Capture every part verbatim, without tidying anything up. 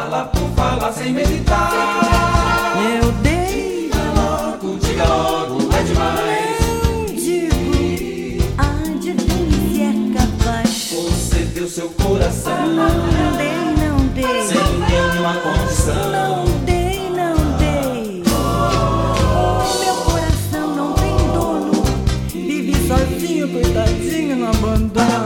fala por falar sem meditar. Eu dei. Diga logo, diga logo, é demais. Não digo, adivinhe se é capaz. Você deu seu coração. Não dei, não dei. Sem nenhuma condição. Não dei, não dei. O meu coração não tem dono. Vive sozinho, coitadinho, no abandono.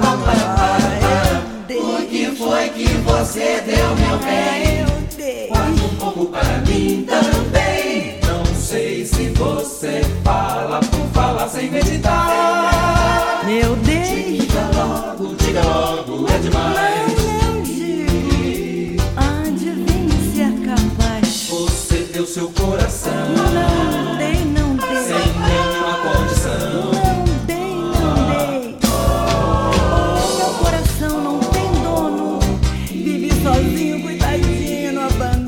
O que foi que você deu, meu bem? Eu dei. Guarda um pouco para mim também. Não sei se você fala por falar sem meditar. Eu dei. Diga logo, diga logo, é demais. Não digo, adivinhe se é capaz. Você deu seu coração. Não dei, não dei. Sem nenhuma condição. Não dei, não dei. O meu coração não tem dono. Vive sozinho, coitadinho, no abandono.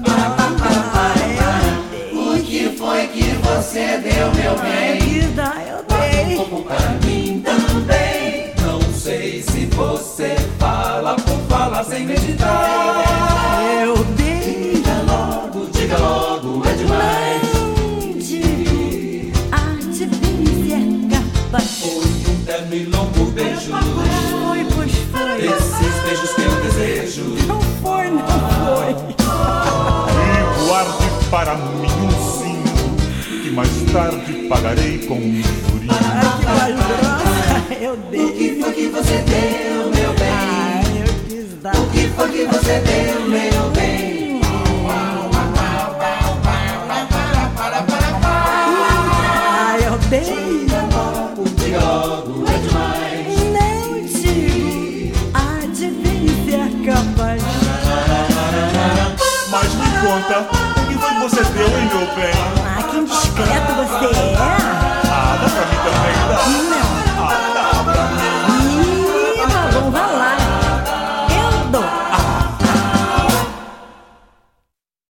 O que foi que você deu, meu bem? Vida, eu dei. Um pouco para mim também. Não sei se você fala por falar sem meditar. Eu dei. Diga logo, diga logo, é demais. Não digo, adivinhe se é capaz. Foi um terno e longo beijo. Foi, pois foi. Esses beijos que eu desejo. Não foi, não foi. E guarde para mim um cinto, que mais tarde pagarei com um jurinho. Ai, que voz grossa, eu O dei. que foi que você deu, meu bem? Ai, eu quis dar. O que foi que você deu, meu bem? Ai, eu dei. Diga logo, diga logo, é demais. Não digo, adivinhe se é capaz. Mas me conta, o que foi que você deu, hein, meu bem? Ah, que indiscreto você é. Ah, dá pra mim também, dá. Não.